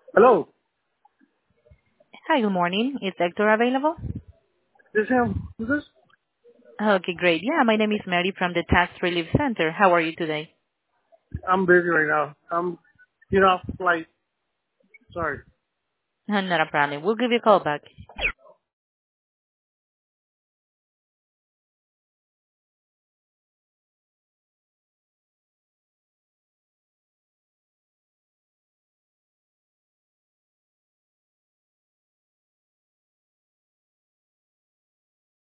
Hello, Hi, good morning. Is Hector available? this him? Who's this? Okay, great. Yeah, my name is Mary from the Tax Relief Center. How are you today? I'm busy right now. I'm, off flight. Sorry. Not a problem. We'll give you a call back.